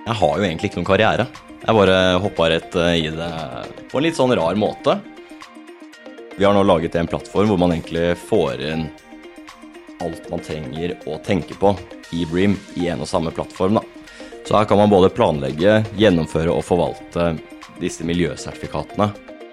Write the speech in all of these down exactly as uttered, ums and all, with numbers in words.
Jeg har jo egentlig ikke noen karriere. Jeg bare hoppet rett i det på en litt sånn rar måte. Vi har nå laget en plattform hvor man egentlig får inn alt man trenger å tenke på i Bream i en og samme plattform da. Så her kan man både planlegge, gjennomføre og forvalte disse miljøsertifikatene.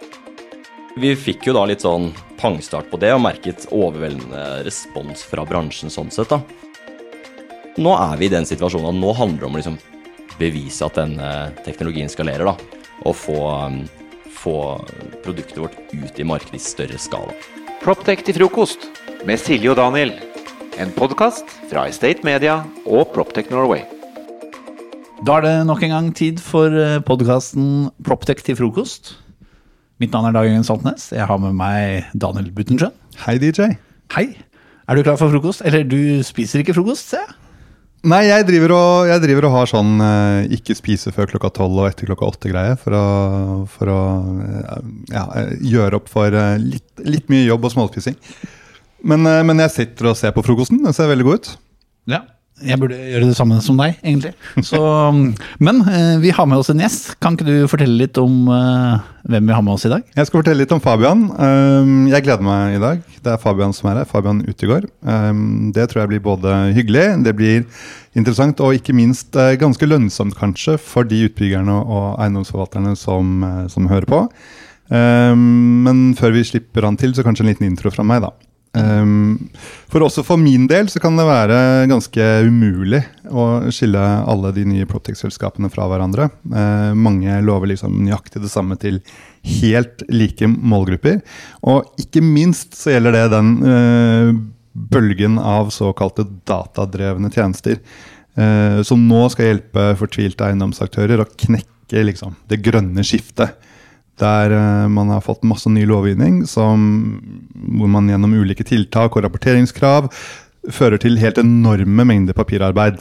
Vi fikk jo da litt sånn pangstart på det og merket overveldende respons fra bransjen sånn sett da. Nå er vi i den situasjonen at nå handler det om å liksom bevise at denne teknologien skalerer da, og få, få produktet vårt ut i markedet i større skala. PropTech til frokost med Silje og Daniel. En podcast fra Estate Media og PropTech Norway. Da er det nok en gang tid for podcasten PropTech til frokost. Mitt navn er Dag Jørgen Saltnes. Jeg har med meg Daniel Buttensjø. Hei D J. Hei. Er du klar for frokost? Eller du spiser ikke frokost, ser jeg? Nei, jeg driver og, jeg driver og har sånn eh, ikke spise før klokka tolv og etter klokka åtte greie for å, for å ja, gjøre opp for eh, litt, litt mye jobb og småspising. Men, eh, men jeg sitter og ser på frokosten, det ser veldig god ut. Ja, jeg burde gjøre det samme som deg, egentlig. Så, men eh, vi har med oss en gjest. Kan ikke du fortelle litt om eh, hvem vi har med oss i dag? Jeg skal fortelle litt om Fabian. Um, jeg gleder meg i dag. Det er Fabian som er her, Fabian Utegård. Um, det tror jeg blir både hyggelig, det blir interessant og ikke minst uh, ganske lønnsomt kanskje for de utbyggerne og eiendomsforvalterne som, uh, som hører på. Um, men før vi slipper han til, så kanskje en liten intro fra meg da. Um, for også for min del så kan det være ganske umulig å skille alle de nye PropTech-selskapene fra hverandre. Uh, mange lover liksom nøyaktig det samme til helt like målgrupper, og ikke minst så gjelder det den uh, bølgen av såkalte datadrevne tjenester uh, som nå skal hjelpe fortvilte eiendomsaktører å knekke liksom, det grønne skiftet. Der uh, man har fått masse ny lovgivning som, hvor man gjennom ulike tiltak og rapporteringskrav fører til helt enorme mengder papirarbeid.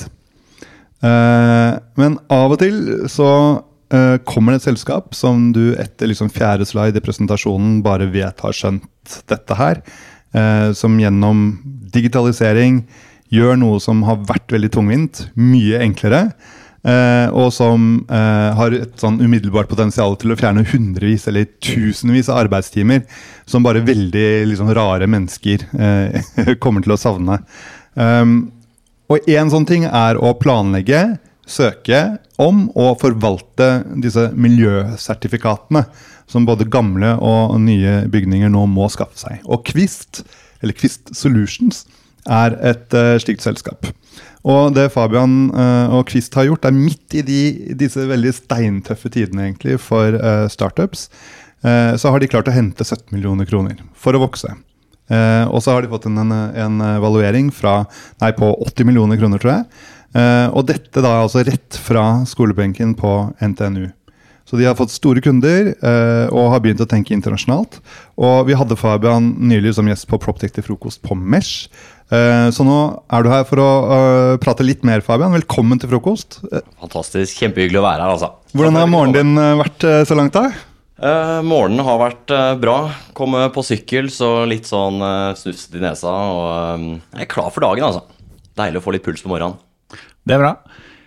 Uh, men av og til så uh, kommer det et selskap som du etter liksom fjerde slide i presentasjonen bare vet har skjønt dette her, uh, som gjennom digitalisering gjør noe som har vært veldig tungvint, mye enklere, Uh, og som uh, har et sånn umiddelbart potensial til å fjerne hundrevis eller tusenvis av arbeidstimer som bare veldig liksom, rare mennesker uh, kommer til å savne. Um, og en sånn ting er å planlegge, søke om og forvalte disse miljøsertifikatene som både gamle og nye bygninger nå må skaffe seg. Og Kvist, eller Kvist Solutions, er et uh, slikt selskap. Og det Fabian uh, og Kvist har gjort er midt i de, disse veldig steintøffe tidene egentlig for uh, startups, uh, så har de klart å hente sytten millioner kroner for å vokse. Uh, og så har de fått en, en, en evaluering fra, nei, på åtti millioner kroner, tror jeg. Uh, og dette da altså rett fra skolebenken på N T N U. Så de har fått store kunder uh, og har begynt å tenke internasjonalt. Og vi hadde Fabian nylig som gjest på PropTech til frokost på Mesh. Uh, så nå er du her for å uh, prate litt mer, Fabian. Velkommen til frokost. Fantastisk, kjempehyggelig å være her altså. Hvordan har morgenen din uh, vært uh, så langt da? Uh, morgenen har vært uh, bra. Kom på sykkel, så litt sånn uh, snusset i nesa, og um, jeg er klar for dagen altså. Deilig å få litt puls på morgenen. Det er bra.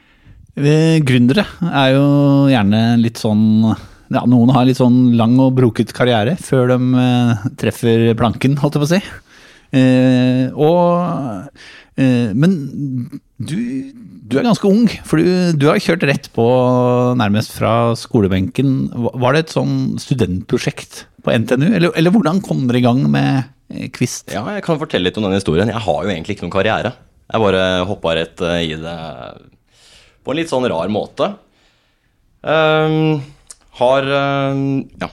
Gründere er jo gjerne litt sånn, ja, noen har litt sånn lang og broket karriere før de uh, treffer planken, holdt jeg på å si. Uh, og, uh, men du, du er ganske ung, for du, du har kjørt rett på nærmest fra skolebenken. Var det et sånn studentprosjekt på N T N U, eller, eller hvordan kom dere i gang med Kvist? Ja, jeg kan fortelle litt om den historien. Jeg har jo egentlig ikke noen karriere. Jeg bare hoppet rett i det på en litt sånn rar måte. Um, har, um, ja.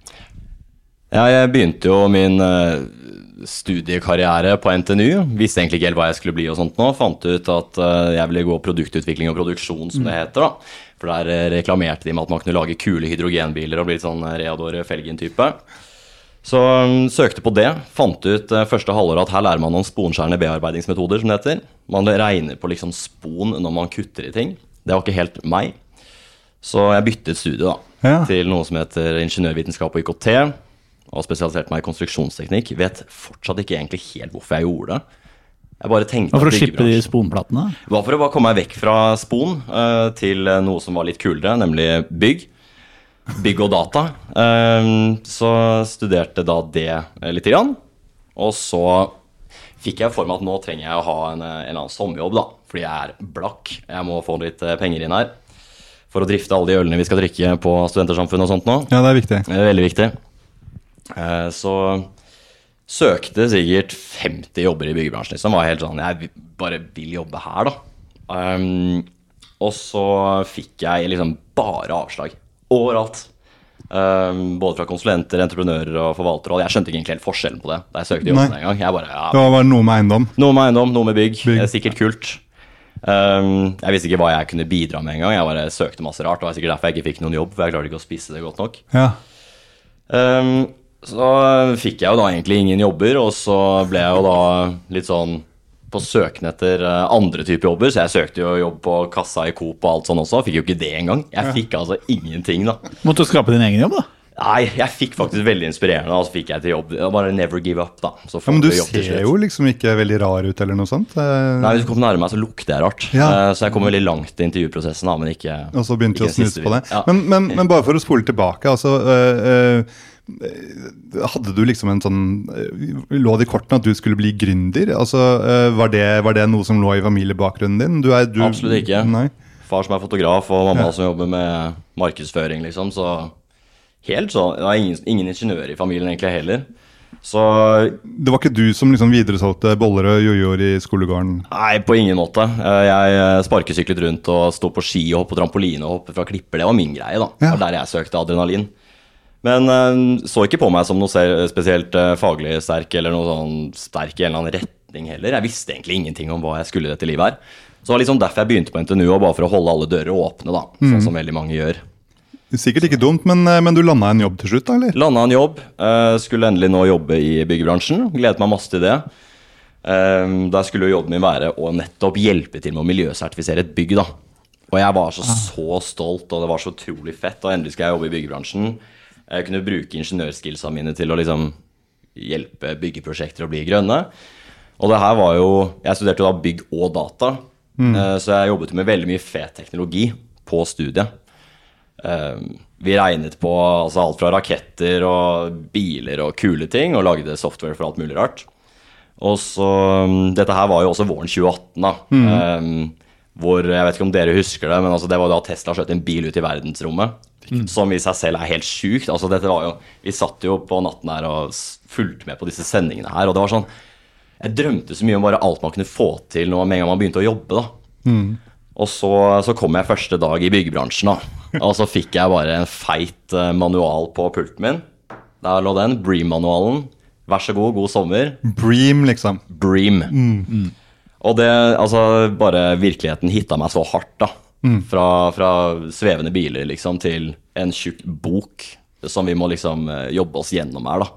Jeg begynte jo min uh, studiekarriere på N T N U. Visste egentlig ikke helt hva jeg skulle bli og sånt nå. Fant ut at uh, jeg ville gå produktutvikling og produksjon, som det heter da. For der reklamerte de med at man kunne lage kule hydrogenbiler og bli litt sånn Reador Felgen-type. Så um, søkte på det, fant ut uh, første halvår at her lærer man noen sponskjærende bearbeidingsmetoder, som det heter. Man regner på liksom spon når man kutter i ting. Det var ikke helt meg. Så jeg byttet studie da, ja. til noe som heter ingeniørvitenskap og I K T, og spesialiserte meg I konstruksjonsteknikk. Vet fortsatt ikke egentlig helt hvorfor jeg gjorde det. Jeg bare tenkte Og for å at slippe de byggebransjen- sponplatene? Det var for å bare komme meg vekk fra spon eh, til eh, noe som var litt kulere, nemlig bygg. Bygg og data. Eh, så studerte da det eh, litt grann. Og så fikk jeg for meg at nå trenger jeg å ha en, en eller annen sommerjobb, da. Fordi jeg er blakk. Jeg må få litt eh, penger inn her. For å drifte alle de ølene vi skal drikke på Studentersamfunnet og sånt nå. Ja, det er viktig. Det er veldig viktig. Eh, så søkte sikkert femti jobber i byggebransjen, liksom. Var helt sånn, jeg bare vil jobbe her, da. Um, og så fikk jeg liksom bare avslag. Overalt. Um, både fra konsulenter, entreprenører og forvaltere. Og jeg skjønte ikke egentlig helt forskjellen på det da jeg søkte jobben Nei. en gang. Jeg bare, ja, Det var bare noe med eiendom. noe med eiendom, noe med bygg. Bygg. Det er sikkert kult. Um, jeg visste ikke hva jeg kunne bidra med en gang. Jeg bare søkte masse rart. Det var sikkert derfor jeg ikke fikk noen jobb, for jeg klarte ikke å spisse det godt nok. Ja. Um, så fikk jeg jo da egentlig ingen jobber, og så ble jeg jo da litt sånn på søken etter uh, andre typer jobber, så jeg søkte jo jobb på kassa i Coop og alt sånn også, fikk jo ikke det engang. Jeg fikk altså ingenting da. Måtte du skape din egen jobb, da? Nei, jeg fikk faktisk veldig inspirerende, og så fikk jeg til jobb. Det var bare never give up da. Så Ja, får men du du jobb til ser slutt. jo liksom ikke veldig rar ut eller noe sånt. Eh, Nei, hvis du kommer nærmere meg, så lukter jeg rart. Ja. Uh, så jeg kom veldig langt i intervjuprosessen da, men ikke... Og så begynte du å ikke den siste snuse på det. biten. Ja. Men, men, men bare for å spole tilbake, altså øh, øh, hadde du liksom en sånn øh, lå det i kortene at du skulle bli gründer? Altså, øh, var, det, var det noe som lå i familiebakgrunnen din? Du er, du, Absolutt ikke. Nei. Far som er fotograf, og mamma Ja. som jobber med markedsføring, liksom, så helt sånn, det var ingen, ingen ingeniør i familien egentlig heller. Så Det var ikke du som liksom videresolgte boller og jojoer i skolegården? nei, på ingen måte. Eh, Jeg sparkesyklet rundt og sto på ski og hoppet på trampoline og hoppet fra klipper. Det var min greie da. Det Ja. var der jeg søkte adrenalin. Men eh, så ikke på meg som noe se- spesielt eh, faglig sterk eller noe sånn sterk i en eller annen retning heller. Jeg visste egentlig ingenting om hva jeg skulle i dette livet her. Så det var liksom derfor jeg begynte på N T N U, og bare for å holde alle dører åpne da, sånn som veldig mange gjør. Sikkert ikke dumt, men, øh, men du landa en jobb til slutt, da, eller? Landa en jobb, eh, skulle endelig nå jobbe i byggebransjen. Gledet meg masse til det. Eh, Der skulle jo jobben min være å nettopp hjelpe til med å miljøsertifisere et bygg da. Og jeg var så, så stolt, og det var så utrolig fett. Og endelig skal jeg jobbe i byggebransjen. Jeg kunne bruke ingeniørskillsene mine til å liksom hjelpe byggeprosjekter å bli grønne. Og det her var jo, jeg studerte jo da bygg og data, eh, så jeg jobbet med veldig mye fet teknologi på studiet. Eh, vi regnet på altså, alt fra raketter og biler og kule ting, og lagde software for alt mulig rart. Og så, um, dette her var jo også våren tjue atten da, eh, hvor, jeg vet ikke om dere husker det, men altså, det var da Tesla skjøt en bil ut i verdensrommet, som i seg selv er helt sykt. Altså, dette var jo, vi satt jo på natten her og s- fulgte med på disse sendingene her, og det var sånn, jeg drømte så mye om bare alt man kunne få til når, med en gang man begynte å jobbe da. Og så, så kom jeg første dag i byggebransjen da, og så fikk jeg bare en feit eh, manual på pulten min. Der lå den, Bream-manualen. Vær så god, god sommer. Bream, liksom. Bream. Og det, altså, bare virkeligheten hitta meg så hardt da. Fra, fra svevende biler liksom til en tjukk bok som vi må liksom eh, jobbe oss gjennom her da.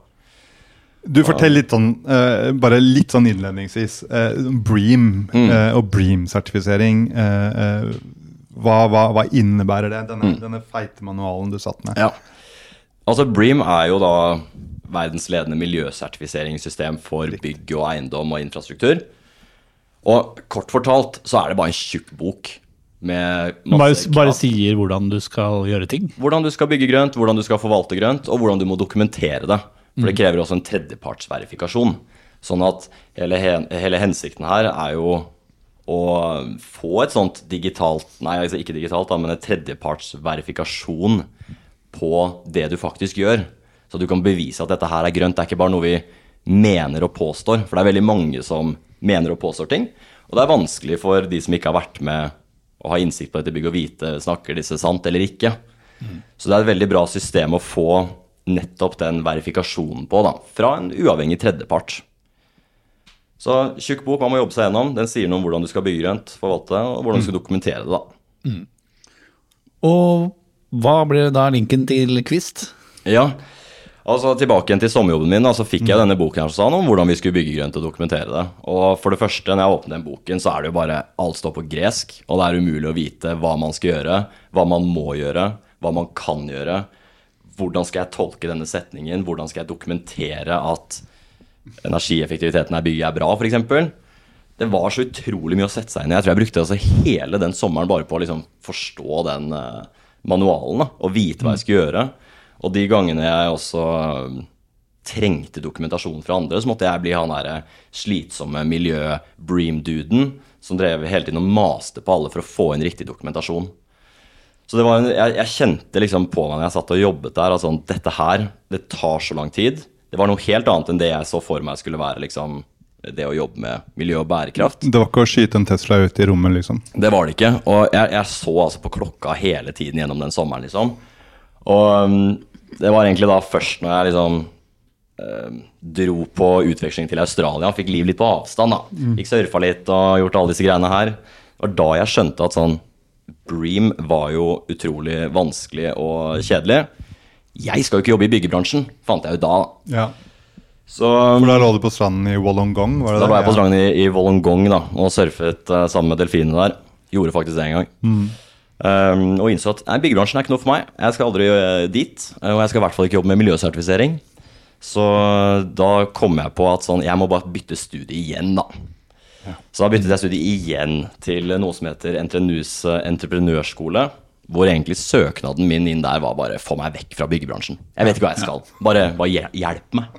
Du forteller litt sånn, eh, bare litt sånn innledningsvis, eh, Bream eh, og Bream-sertifisering, eh, eh, hva, hva, hva innebærer det, denne, denne feite manualen du satt med? Ja. Altså Bream er jo da verdens ledende miljøsertifiseringssystem for bygg og eiendom og infrastruktur. Og kort fortalt så er det bare en tjukk bok med Bare, masse bare krav. sier hvordan du skal gjøre ting. Hvordan du skal bygge grønt, hvordan du skal forvalte grønt, og hvordan du må dokumentere det. For det krever også en tredjepartsverifikasjon. Sånn at hele, hele hensikten her er jo å få et sånt digitalt, nei, altså ikke digitalt da, men et tredjepartsverifikasjon på det du faktisk gjør. Så du kan bevise at dette her er grønt. Det er ikke bare noe vi mener og påstår. For det er veldig mange som mener og påstår ting. Og det er vanskelig for de som ikke har vært med og har innsikt på dette bygget og vite, snakker disse sant eller ikke. Så det er et veldig bra system å få nettopp den verifikasjonen på da, fra en uavhengig tredjepart. Så tjukk bok man må jobbe seg gjennom. Den sier noe om hvordan du skal bygge grønt, forvalte, og hvordan du skal dokumentere det da. Og hva blir da linken til Kvist? Ja, altså tilbake igjen til sommerjobben min, da, så fikk jeg denne boken her som sa noe om hvordan vi skulle bygge grønt og dokumentere det. Og for det første, når jeg åpner den boken, så er det jo bare, alt står på gresk, og det er umulig å vite hva man skal gjøre, hva man må gjøre, hva man kan gjøre. Hvordan skal jeg tolke denne setningen? Hvordan skal jeg dokumentere at energieffektiviteten i bygget er bra, for eksempel? det var så utrolig mye å sette seg inn i. Jeg tror jeg brukte altså hele den sommeren bare på å liksom forstå den uh, manualen da, og vite hva jeg skulle gjøre. Og de gangene jeg også uh, trengte dokumentasjon fra andre, så måtte jeg bli han der slitsomme miljø-bream-duden som drev hele tiden og maste på alle for å få inn riktig dokumentasjon. Så det var en, jeg, jeg kjente liksom på meg når jeg satt og jobbet der, at sånn, dette her, det tar så lang tid. Det var noe helt annet enn det jeg så for meg skulle være liksom, det å jobbe med miljø og bærekraft. Det var ikke å skyte en Tesla ut i rommet, liksom? Det var det ikke, og jeg, jeg så altså på klokka hele tiden gjennom den sommeren, liksom. Og um, det var egentlig da først når jeg liksom Uh, dro på utveksling til Australia, fikk liv litt på avstand da. Mm. Fikk surfa litt og gjort alle disse greiene her. Det var da jeg skjønte at sånn Bream var jo utrolig vanskelig og kjedelig. Jeg skal jo ikke jobbe i byggebransjen, fant jeg jo da. Ja. Så, For da lå du på stranden i Wollongong, var det da det? Da var jeg på ja. stranden i, i Wollongong da, og surfet uh, sammen med delfinene der. Gjorde faktisk det en gang. Mm. Um, og innså at nei, byggebransjen er ikke noe for meg. Jeg skal aldri uh, dit, og jeg skal i hvert fall ikke jobbe med miljøsertifisering. Så da kom jeg på at sånn, jeg må bare bytte studie igjen da. Ja. Så da byttet jeg studie igjen til noe som heter Entrenus entreprenørskole, hvor egentlig søknaden min inn der var bare få meg vekk fra byggebransjen. Jeg vet ikke hva jeg skal, bare, bare hjelp meg.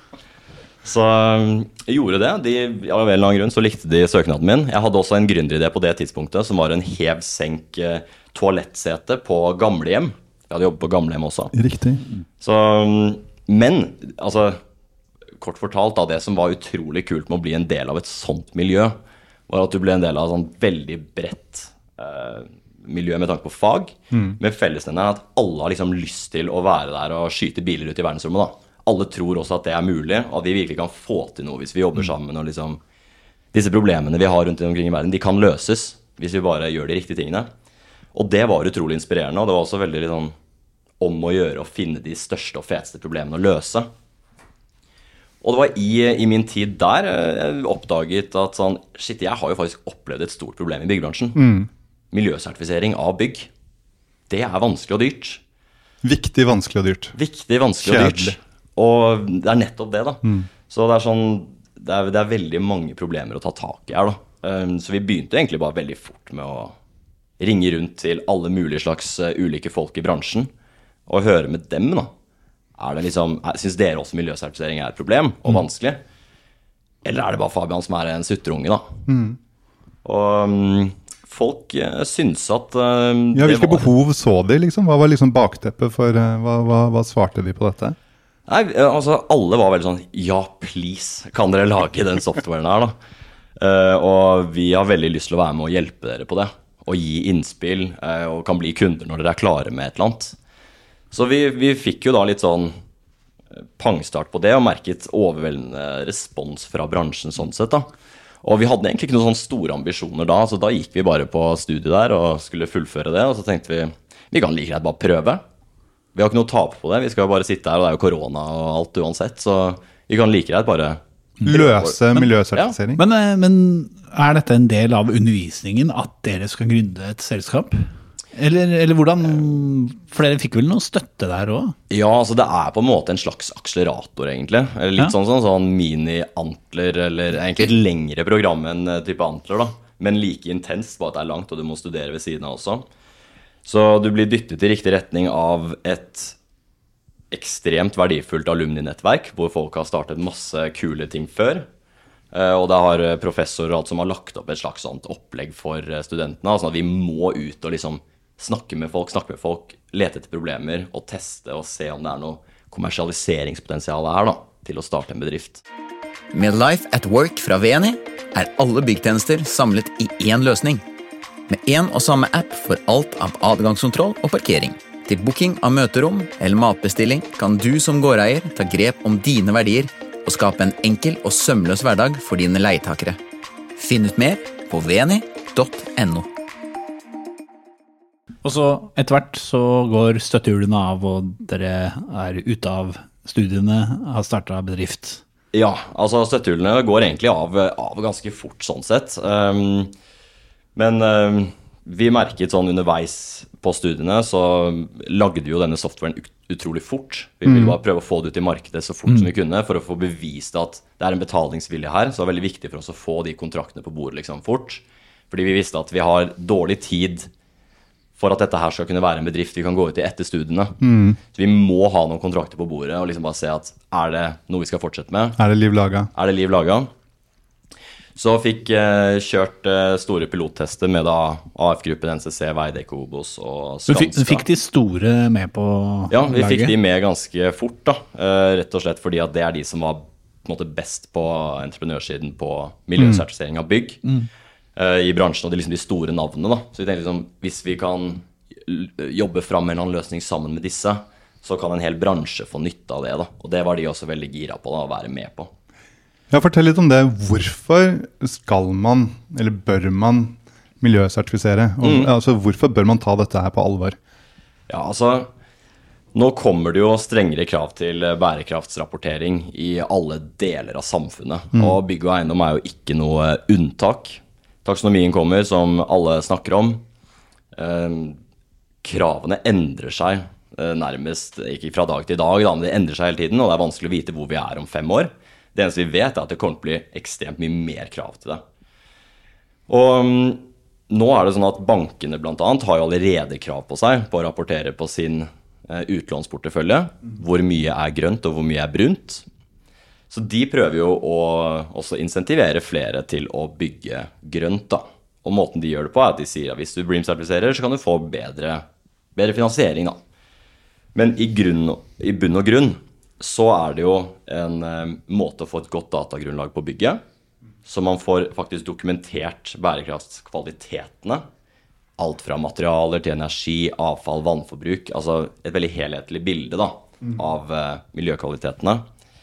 Så jeg gjorde det, de, av en eller annen grunn så likte de søknaden min. Jeg hadde også en gründeridé på det tidspunktet, som var en hev-senk toalettsete på gamlehjem. Jeg hadde jobbet på gamlehjem også. Riktig. Så... Men, altså, kort fortalt da, det som var utrolig kult med å bli en del av et sånt miljø, var at du ble en del av et sånt veldig bredt eh, miljø med tanke på fag, mm. med fellesnevneren at alle har liksom lyst til å være der og skyte biler ut i verdensrommet da. Alle tror også at det er mulig, og at vi virkelig kan få til noe hvis vi jobber sammen, og liksom, disse problemene vi har rundt omkring i verden, de kan løses hvis vi bare gjør de riktige tingene. Og det var utrolig inspirerende, og det var også veldig liksom, om å gjøre og finne de største og feteste problemene å løse. Og det var i, i min tid der jeg oppdaget at sånn, shit, jeg har jo faktisk opplevd et stort problem i byggebransjen. Mm. Miljøsertifisering av bygg. Det er vanskelig og dyrt. Viktig, vanskelig og dyrt. Viktig, vanskelig og dyrt. Og det er nettopp det da. Mm. Så det er sånn, det er, det er veldig mange problemer å ta tak i her da. Um, så vi begynte egentlig bare veldig fort med å ringe rundt til alle mulige slags uh, ulike folk i bransjen, og høre med dem da. Er det liksom, er, synes dere også miljøsertifisering er et problem og vanskelig? Eller er det bare Fabian som er en sutterunge da? Mm. Og um, folk uh, synes at uh, ja, hvilke var... behov så de liksom? Hva var liksom bakteppet for, uh, hva, hva, hva svarte de på dette? Nei, altså alle var veldig sånn, ja please, kan dere lage den softwaren her da? Uh, og vi har veldig lyst til å være med og hjelpe dere på det, og gi innspill, uh, og kan bli kunder når dere er klare med et eller annet. Så vi, vi fikk jo da litt sånn pangstart på det, og merket overveldende respons fra bransjen sånn sett da. Og vi hadde egentlig ikke noen sånne store ambisjoner da, så da gikk vi bare på studiet der og skulle fullføre det, og så tenkte vi, vi kan like greit bare prøve. Vi har ikke noe å tape på det, vi skal jo bare sitte her, og det er jo korona og alt uansett, så vi kan like greit bare... Løse miljøsertifisering. Ja. Men, men er dette en del av undervisningen at dere skal gründe et selskap? Eller, eller hvordan, for dere fikk vel noe støtte der også? Ja, altså det er på en måte en slags akselerator egentlig. Eller litt ja. sånn, sånn, sånn mini-antler, eller egentlig et lengre program enn type antler da. Men like intenst, bare at det er langt, og du må studere ved siden av også. Så du blir dyttet i riktig retning av et ekstremt verdifullt alumni-nettverk, hvor folk har startet masse kule ting før. Og det har professorer og alt som har lagt opp et slags sånt opplegg for studentene, altså at vi må ut og liksom snakke med folk, snakke med folk, lete etter problemer og teste og se om det er noe kommersialiseringspotensial her da, til å starte en bedrift. Med Life at Work fra Veni er alle byggtjenester samlet i én løsning. Med én og samme app for alt av adgangskontroll og parkering. Til booking av møterom eller matbestilling kan du som gårdeier ta grep om dine verdier og skape en enkel og sømløs hverdag for dine leietakere. Finn ut mer på veni punktum no. Og så etter hvert så går støttehjulene av, og dere er ute av studiene, har startet bedrift. Ja, altså støttehjulene går egentlig av, av ganske fort sånn sett. Um, men um, vi merket sånn underveis på studiene så lagde vi jo denne softwaren utrolig fort. Vi ville bare prøve å få det ut i markedet så fort mm. som vi kunne, for å få bevist at det er en betalingsvilje her, så det var veldig viktig for oss å få de kontraktene på bordet liksom fort. Fordi vi visste at vi har dårlig tid for at dette her skal kunne være en bedrift vi kan gå ut i etter studiene. Mm. Så vi må ha noen kontrakter på bordet og liksom bare se at er det noe vi skal fortsette med? Er det liv laga? Er det liv laga? Så fikk eh, kjørt eh, store pilottester med da A F-gruppen, N C C, Veidekke, Obos og Skanska. Du fikk, fikk de store med på laget? Ja, vi fikk de med ganske fort da. Eh, rett og slett fordi at det er de som var på en måte best på entreprenørsiden på miljøsertifisering av bygg. Mm. I bransjen, og det er liksom de store navnene da. Så vi tenker liksom, hvis vi kan jobbe frem med en annen løsning sammen med disse, så kan en hel bransje få nytte av det da. Og det var de også veldig gira på da, å være med på. Ja, fortell litt om det. Hvorfor skal man, eller bør man miljøsertifisere? Og, mm. altså, hvorfor bør man ta dette her på alvor? Ja, altså, nå kommer det jo strengere krav til bærekraftsrapportering i alle deler av samfunnet. Mm. Og bygg og eiendom er jo ikke noe unntak. Taksonomien kommer, som alle snakker om. Eh, kravene endrer seg eh, nærmest, ikke fra dag til dag, da, men det endrer seg hele tiden, og det er vanskelig å vite hvor vi er om fem år. Det eneste vi vet er at det kommer til å bli ekstremt mye mer krav til det. Og um, nå er det sånn at bankene blant annet har jo allerede krav på seg på å rapportere på sin eh, utlånsportefølje, hvor mye er grønt og hvor mye er brunt. Så de prøver jo å også insentivere flere til å bygge grønt da. Og måten de gjør det på er at de sier at hvis du BREEAM-sertifiserer, så kan du få bedre, bedre finansiering da. Men i, grunn, i bunn og grunn så er det jo en eh, måte å få et godt datagrunnlag på bygget, så man får faktisk dokumentert bærekraftskvalitetene. Alt fra materialer til energi, avfall, vannforbruk, altså et veldig helhetlig bilde da, mm. av eh, miljøkvalitetene.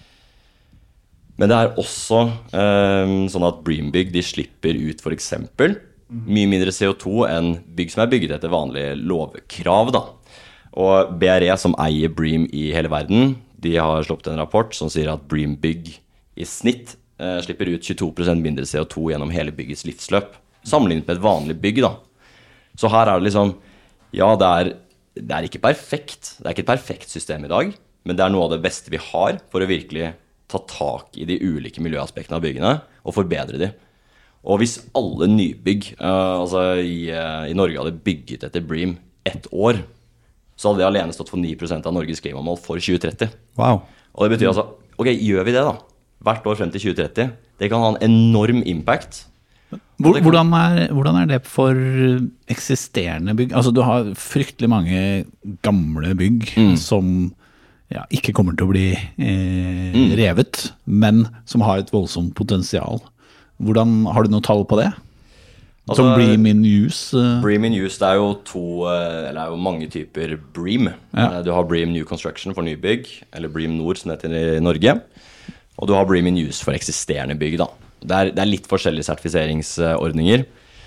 Men det er også eh, sånn at BREEAM-bygg de slipper ut for eksempel mye mindre C O to enn bygg som er bygget etter vanlige lovkrav da. Og B R E som eier BREEAM i hele verden, de har sluppet en rapport som sier at BREEAM-bygg i snitt eh, slipper ut tjueto prosent mindre C O to gjennom hele byggets livsløp, sammenlignet med et vanlig bygg da. Så her er det liksom, ja det er, det er ikke perfekt, det er ikke et perfekt system i dag, men det er noe av det beste vi har for å virkelig ta tak i de ulike miljøaspektene av byggene og forbedre de. Og hvis alle nybygg uh, altså i, uh, i Norge hadde bygget etter BREEAM ett år, så hadde det alene stått for ni prosent av Norges klimamål for tjue tretti. Wow. Og det betyr altså, ok, gjør vi det da? Hvert år frem til tjue tretti. Det kan ha en enorm impact. Hvor, hvordan, er, hvordan er det for eksisterende bygg? Altså du har fryktelig mange gamle bygg mm. som ja, ikke kommer til å bli eh, mm. revet, men som har et voldsomt potensial. Hvordan, har du noe tall på det? Altså, som BREEAM in use? Uh... BREEAM in use, det er jo to, eller er jo mange typer BREEAM. Ja. Du har BREEAM New Construction for nybygg, eller BREEAM Nord som det heter i Norge. Og du har BREEAM in use for eksisterende bygg da. Det er, det er litt forskjellige sertifiseringsordninger.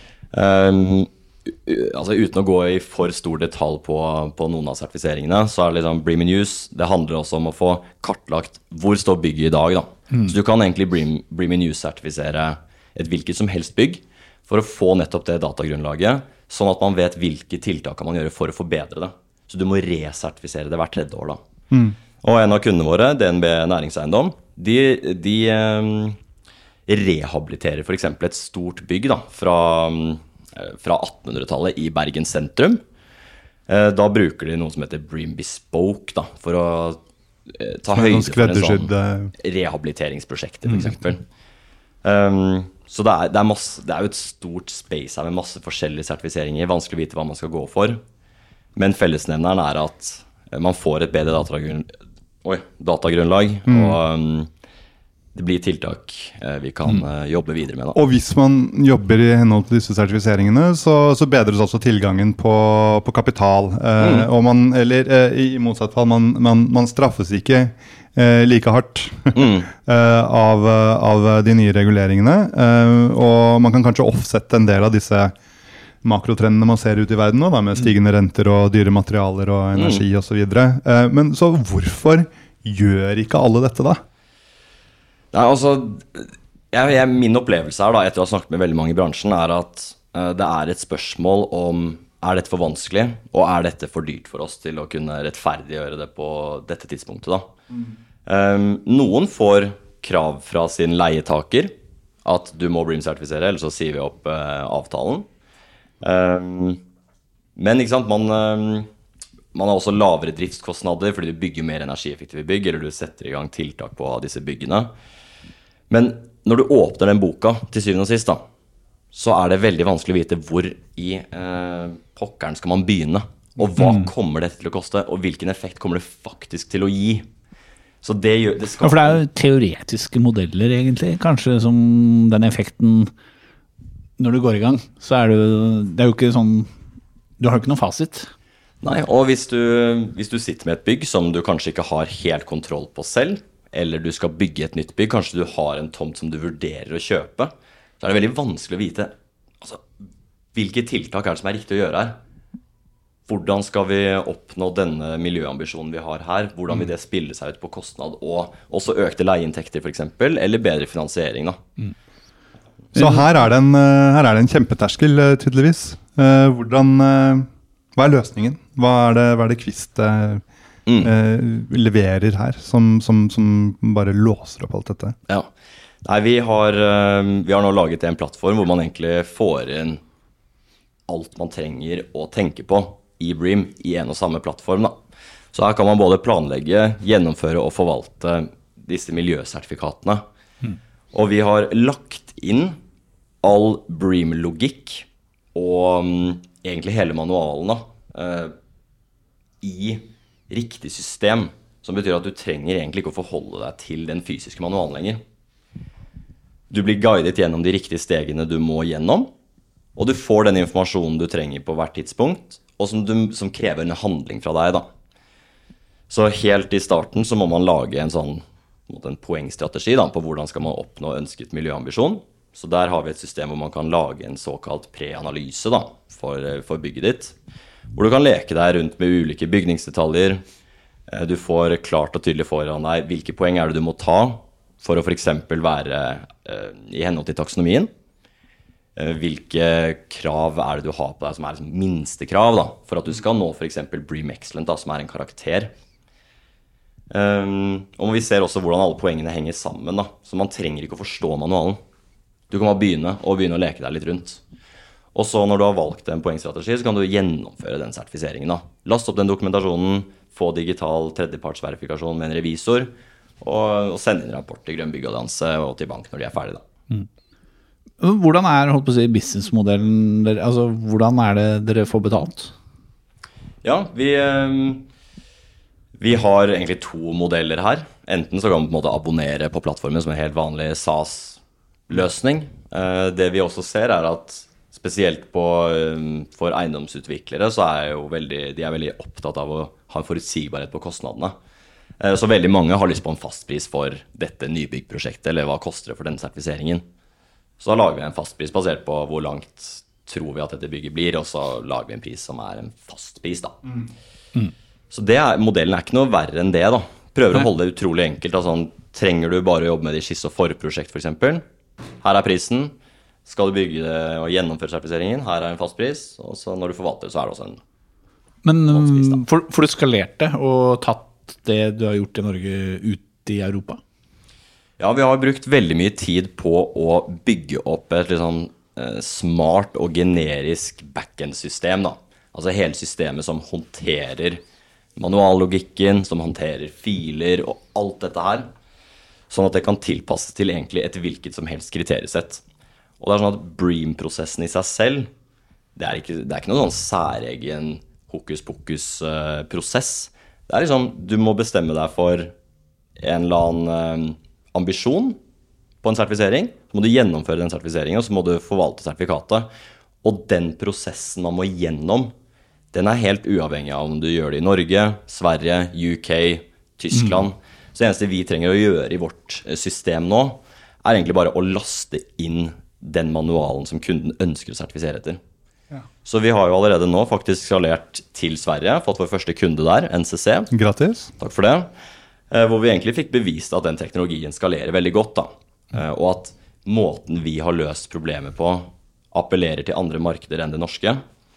Um, altså uten å gå i for stor detalj på, på noen av sertifiseringene, så er det liksom BREEAM in use, det handler også om å få kartlagt hvor står bygget i dag da. Mm. Så du kan egentlig BREEAM, BREEAM in use sertifisere et hvilket som helst bygg for å få nettopp det datagrunnlaget, sånn at man vet hvilke tiltak kan man gjøre for å forbedre det. Så du må resertifisere det hvert tredje år da. Mm. Og en av kundene våre, D N B Næringseiendom, de, de um, rehabiliterer for eksempel et stort bygg da, fra fra attenhundretallet i Bergen sentrum. Da bruker de noe som heter BREEAM Bespoke da, for å ta høyde for en sånn rehabiliteringsprosjekt for eksempel. Um, så det er, det, er masse, det er jo et stort space her med masse forskjellige sertifiseringer, vanskelig å vite hva man skal gå for. Men fellesnevneren er at man får et bedre datagrunn, oi, datagrunnlag, mm. og um, det blir tiltak vi kan mm. jobbe videre med da. Og hvis man jobber i henhold til disse sertifiseringene, så, så bedres også tilgangen på, på kapital. Eh, mm. og man, eller eh, i motsatt fall, man, man, man straffes ikke eh, like hardt mm. eh, av, av de nye reguleringene. Eh, og man kan kanskje offsette en del av disse makrotrendene man ser ut i verden nå, da, med stigende renter og dyre materialer og energi mm. og så videre. Eh, men så hvorfor gjør ikke alle dette da? Nei, altså, jeg, jeg, min opplevelse her da, etter å ha snakket med veldig mange i bransjen, er at uh, det er et spørsmål om er dette for vanskelig, og er dette for dyrt for oss til å kunne rettferdiggjøre det på dette tidspunktet da? Mm. Um, noen får krav fra sin leietaker at du må BREEAM-sertifisere, eller så sier vi opp uh, avtalen. Um, men ikke sant, man, um, man har også lavere driftskostnader fordi du bygger mer energieffektive bygg, eller du setter i gang tiltak på disse byggene. Men når du åpner den boka til syvende og sist da, så er det veldig vanskelig å vite hvor i eh, pokkeren skal man begynne, og hva mm. kommer dette til å koste, og hvilken effekt kommer det faktisk til å gi. Så det gjør, det skal... Ja, for det er jo teoretiske modeller egentlig, kanskje som den effekten, når du går i gang, så er det jo, det er jo ikke sånn, du har jo ikke noen fasit. Nei, og hvis du, hvis du sitter med et bygg som du kanskje ikke har helt kontroll på selv, eller du skal bygge et nytt bygg, kanskje du har en tomt som du vurderer å kjøpe, så er det veldig vanskelig å vite altså, hvilke tiltak er det som er riktig å gjøre her. Hvordan skal vi oppnå denne miljøambisjonen vi har her? Hvordan vil det spille seg ut på kostnad, og også økte leieinntekter for eksempel, eller bedre finansiering da? Mm. Så her er, det en, her er det en kjempeterskel, tydeligvis. Hvordan, hva er løsningen? Hva er det, hva er det Kvist mm. leverer her, som, som, som bare låser opp alt dette? Ja. Nei, vi har, vi har nå laget en plattform hvor man egentlig får inn alt man trenger å tenke på i BREEAM i en og samme plattform da. Så her kan man både planlegge, gjennomføre og forvalte disse miljøsertifikatene. Mm. Og vi har lagt inn all BREEAM-logikk og um, egentlig hele manualen da, uh, i riktig system, som betyr at du trenger egentlig ikke å forholde deg til den fysiske manualen lenger. Du blir guidet gjennom de riktige stegene du må gjennom, og du får den informasjonen du trenger på hvert tidspunkt, og som, du, som krever en handling fra deg da. Så helt i starten så må man lage en sånn en poengstrategi da, på hvordan skal man oppnå ønsket miljøambisjon. Så der har vi et system hvor man kan lage en såkalt preanalyse da, for, for bygget ditt, hvor du kan leke deg rundt med ulike bygningsdetaljer. Du får klart og tydelig foran deg hvilke poeng er det du må ta, for å for eksempel være uh, i henhold til taksonomien. Uh, hvilke krav er det du har på deg som er liksom minste krav da, for at du skal nå for eksempel BREEAM Excellent da, som er en karakter. Um, og vi ser også hvordan alle poengene henger sammen da, så man trenger ikke å forstå manualen. Du kan bare begynne og begynne å leke deg litt rundt. Og så når du har valgt en poengstrategi, så kan du gjennomføre den sertifiseringen da. Last opp den dokumentasjonen, få digital tredjepartsverifikasjon med en revisor, og, og sende inn rapport til Grønn Byggallianse og til bank når de er ferdige da. Mm. Hvordan er, holdt på å si, businessmodellen, altså hvordan er det dere får betalt? Ja, vi, vi har egentlig to modeller her. Enten så kan man på en måte abonnere på plattformen som en helt vanlig SaaS-løsning. Det vi også ser er at spesielt på, for eiendomsutviklere så er jo veldig, de er veldig opptatt av å ha en forutsigbarhet på kostnadene. Så veldig mange har lyst på en fastpris for dette nybyggprosjektet, eller hva koster det for den sertifiseringen. Så da lager vi en fastpris basert på hvor langt tror vi at dette bygget blir, og så lager vi en pris som er en fastpris da. Mm. Mm. Så det er, modellen er ikke noe verre enn det da. Prøver Nei. Å holde det utrolig enkelt. Altså, trenger du bare å jobbe med de skisse- og forprosjekt for eksempel? Her er prisen. Skal du bygge det og gjennomføre sertifiseringen? Her er en fastpris. Og så når du forvalter, så er det også en Men fastpris da. For, for du skalerte og tatt det du har gjort i Norge ut i Europa? Ja, vi har brukt veldig mye tid på å bygge opp et litt sånn eh, smart og generisk backend-system da. Altså hele systemet som håndterer manuallogikken, som håndterer filer og alt dette her, sånn at det kan tilpasses til egentlig et hvilket som helst kriteriesett. Og det er sånn at BREEAM-prosessen i seg selv, det er ikke, det er ikke noen sånn særegen hokus-pokus-prosess. Det er liksom, du må bestemme deg for en eller annen ambisjon på en sertifisering, så må du gjennomføre den sertifiseringen, og så må du forvalte sertifikatet. Og den prosessen man må gjennom, den er helt uavhengig av om du gjør det i Norge, Sverige, U K, Tyskland. Mm. Så det eneste vi trenger å gjøre i vårt system nå, er egentlig bare å laste inn den manualen som kunden ønsker å sertifisere etter. Ja. Så vi har jo allerede nå faktisk skalert til Sverige, fått vår første kunde der, N C C. Gratis. Takk for det. Hvor vi egentlig fikk bevist at den teknologien skalerer veldig godt da. Og at måten vi har løst problemet på appellerer til andre markeder enn det norske.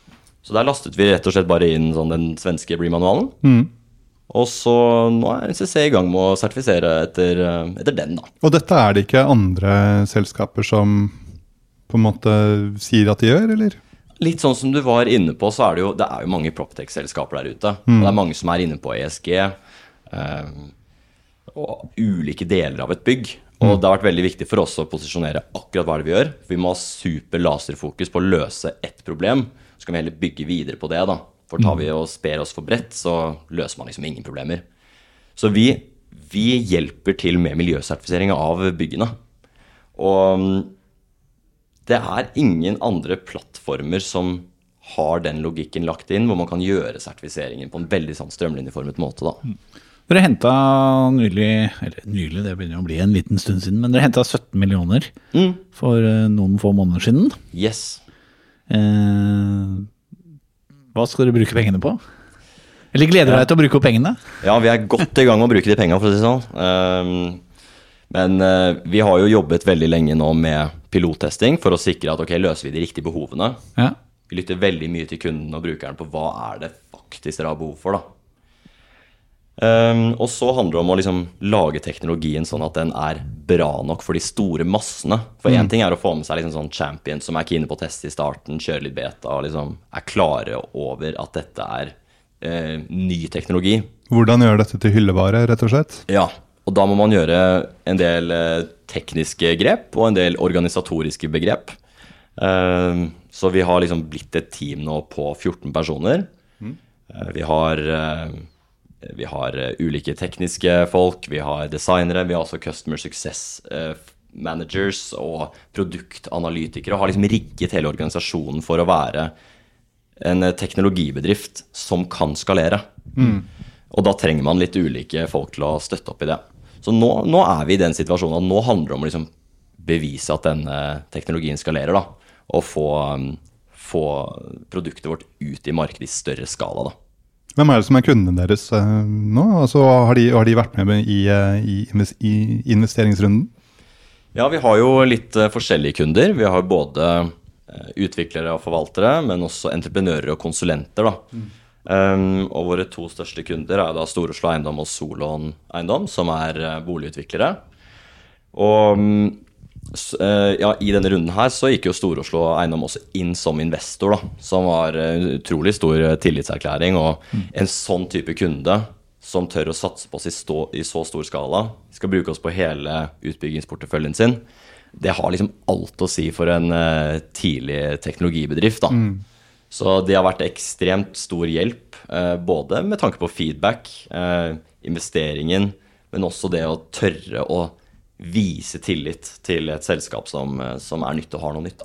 Så der lastet vi rett og slett bare inn sånn, den svenske Bream-manualen. Mm. Og så nå er N C C i gang med å sertifisere etter, etter den da. Og dette er det ikke andre selskaper som på en måte sier at de gjør, eller? Litt sånn som du var inne på, så er det jo, det er jo mange PropTech-selskaper der ute. Mm. Og det er mange som er inne på E S G, eh, og ulike deler av et bygg. Og det har vært veldig viktig for oss å posisjonere akkurat hva det vi gjør. Vi må ha super laserfokus på å løse ett problem, så kan vi heller bygge videre på det da. For tar vi og sper oss for bredt, så løser man liksom ingen problemer. Så vi, vi hjelper til med miljøsertifisering av byggene. Og det er ingen andre plattformer som har den logikken lagt inn, hvor man kan gjøre sertifiseringen på en veldig sånn strømlinjeformet måte da. Dere hentet nylig, eller nylig, det begynner å bli en liten stund siden, men dere hentet sytten millioner mm. for noen få måneder siden. Yes. Eh, hva skal dere bruke pengene på? Eller gleder dere deg til å bruke opp pengene? Ja, vi er godt i gang med å bruke de pengene, for å si sånn. Um, men uh, vi har jo jobbet veldig lenge nå med pilottesting for å sikre at ok, løser vi de riktige behovene. Ja. Vi lytter veldig mye til kunden og brukeren på hva er det faktisk dere har behov for da. Um, og så handler det om å liksom lage teknologien sånn at den er bra nok for de store massene. For en mm. ting er å få med seg liksom sånn champion som er keen på å teste i starten, kjøre litt beta og liksom er klare over at dette er uh, ny teknologi. Hvordan gjør dette til hyllevare, rett og slett? Ja, og da må man gjøre en del uh, tekniske grep og en del organisatoriske begrep. Uh, så vi har liksom blitt et team nå på fjorten personer. Mm. Uh, vi har... Uh, Vi har uh, ulike tekniske folk, vi har designere, vi har også customer success uh, managers og produktanalytikere, og har liksom rigget hele organisasjonen for å være en uh, teknologibedrift som kan skalere. Mm. Og da trenger man litt ulike folk til å støtte opp i det. Så nå, nå er vi i den situasjonen at nå handler det om å liksom bevise at denne teknologien skalerer da, og få, um, få produktet vårt ut i markedet i større skala da. Hvem er det som er kundene deres uh, nå? Altså, har, de, har de vært med i, uh, i, i investeringsrunden? Ja, vi har jo litt uh, forskjellige kunder. Vi har både uh, utviklere og forvaltere, men også entreprenører og konsulenter da. Mm. Um, og våre to største kunder er da Stor Oslo Eiendom og Solon Eiendom, som er uh, boligutviklere. Og um, Så, uh, ja, i denne runden her så gikk jo Stor Oslo Eiendom også inn som investor da, som var uh, utrolig stor uh, tillitserklæring, og mm. en sånn type kunde som tør å satse på oss i, stå, i så stor skala, skal bruke oss på hele utbyggingsporteføljen sin, det har liksom alt å si for en uh, tidlig teknologibedrift da. Mm. Så det har vært ekstremt stor hjelp, uh, både med tanke på feedback, uh, investeringen, men også det å tørre å vise tillit til et selskap som, som er nytt og har noe nytt da.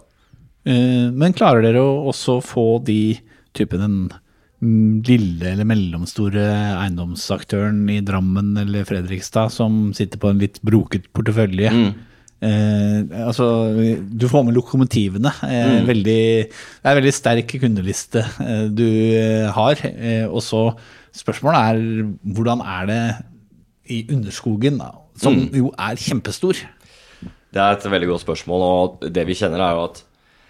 Men klarer dere å også få de typen den lille eller mellomstore eiendomsaktøren i Drammen eller Fredrikstad som sitter på en litt broket portefølje? Mm. Eh, altså, du får med lokomotivene. Eh, mm. veldig, det er en veldig sterk kundeliste eh, du har. Eh, og så spørsmålet er, hvordan er det i underskogen da? Som mm. jo er kjempestor. Det er et veldig godt spørsmål, og det vi kjenner er jo at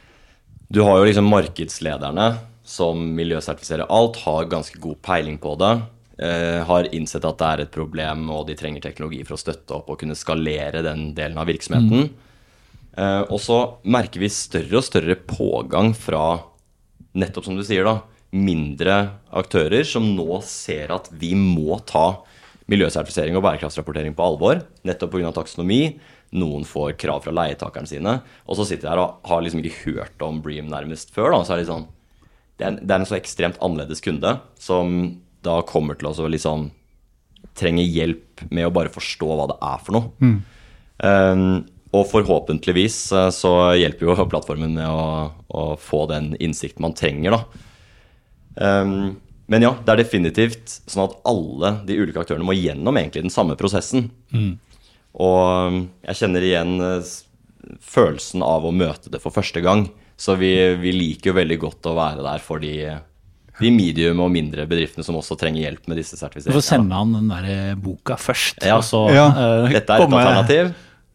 du har jo liksom markedslederne som miljøsertifiserer alt, har ganske god peiling på det, eh, har innsett at det er et problem, og de trenger teknologi for å støtte opp og kunne skalere den delen av virksomheten. Mm. Eh, og så merker vi større og større pågang fra, nettopp som du sier da, mindre aktører som nå ser at vi må ta miljøsertifisering og bærekraftsrapportering på alvor, nettopp på grunn av taksonomi. Noen får krav fra leietakerne sine, og så sitter jeg her og har liksom ikke hørt om Bream nærmest før da, så er det sånn, det er, en, det er en så ekstremt annerledes kunde, som da kommer til å liksom trenge hjelp med å bare forstå hva det er for noe. Mm. Um, og forhåpentligvis så hjelper jo plattformen med å, å få den innsikt man trenger da. Um, Men ja, det er definitivt sånn at alle de ulike aktørene må gjennom egentlig den samme prosessen. Mm. Og jeg kjenner igjen følelsen av å møte det for første gang. Så vi, vi liker jo veldig godt å være der for de, de medium og mindre bedriftene som også trenger hjelp med disse sertifiseringene. Du får sende han den der boka først. Ja, og så, ja. Uh, dette er et alternativ.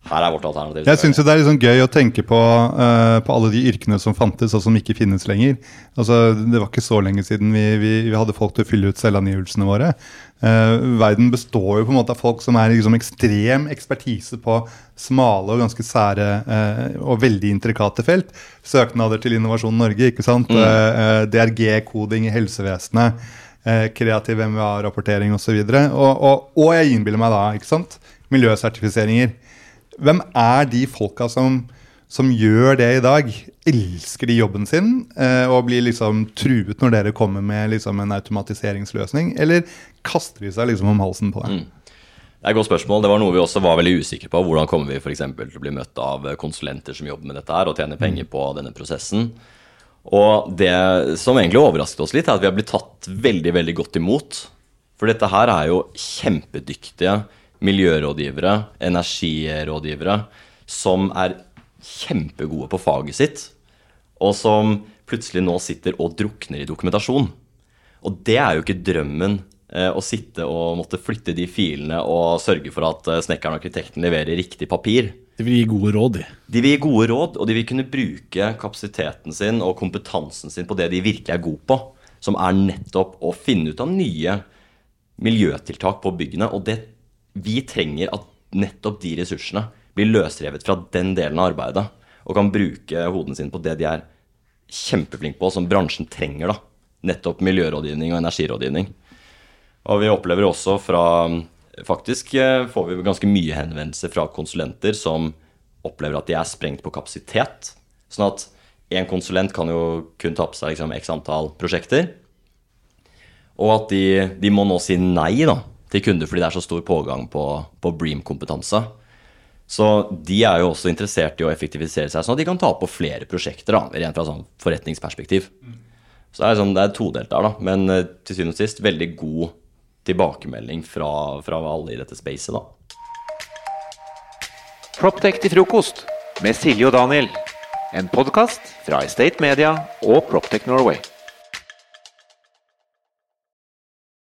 her er vårt alternativ. Jeg synes jo det er liksom gøy å tenke på, uh, på alle de yrkene som fantes og som ikke finnes lenger. Altså, det var ikke så lenge siden vi, vi, vi hadde folk til å fylle ut selvangivelsene våre. Uh, verden består jo på en måte av folk som er liksom ekstrem ekspertise på smale og ganske sære uh, og veldig intrikate felt. Søknader til Innovasjon Norge, ikke sant? Mm. Uh, D R G-koding i helsevesenet, uh, kreativ M V A-rapportering og så videre. Og, og, og jeg innbiller meg da, ikke sant? Miljøsertifiseringer. Hvem er de folka som, som gjør det i dag? Elsker de jobben sin eh, og blir liksom truet når dere kommer med liksom en automatiseringsløsning? Eller kaster de seg liksom om halsen på det? Mm. Det er et godt spørsmål. Det var noe vi også var veldig usikre på. Hvordan kommer vi for eksempel til å bli møtt av konsulenter som jobber med dette her og tjener penger på denne prosessen? Og det som egentlig overrasket oss litt er at vi har blitt tatt veldig, veldig godt imot. For dette her er jo kjempedyktige miljørådgivere, energirådgivere, som er kjempegode på faget sitt, og som plutselig nå sitter og drukner i dokumentasjon. Og det er jo ikke drømmen eh, å sitte og måtte flytte de filene og sørge for at eh, snekkeren og arkitekten leverer riktig papir. De vil gi gode råd, de. De vil gi gode råd, og de vil kunne bruke kapasiteten sin og kompetansen sin på det de virkelig er gode på, som er nettopp å finne ut av nye miljøtiltak på byggene, og det vi trenger at nettopp de ressursene blir løsrevet fra den delen av arbeidet, og kan bruke hoden sin på det de er kjempeflink på, som bransjen trenger da. Nettopp miljørådgivning og energirådgivning. Og vi opplever også fra, faktisk får vi ganske mye henvendelser fra konsulenter som opplever at de er sprengt på kapasitet. Sånn at en konsulent kan jo kun ta på seg liksom, x antall prosjekter, og at de, de må nå si nei da, til kunder fordi det er så stor pågang på, på Bream-kompetanse. Så de er jo også interessert i å effektivisere seg, sånn at de kan ta på flere prosjekter, da, rent fra sånn forretningsperspektiv. Så det er, sånn, det er todelt der, da. Men til syvende og sist, veldig god tilbakemelding fra, fra alle i dette spacet, da. PropTech til frokost med Silje og Daniel. En podcast fra Estate Media og PropTech Norway.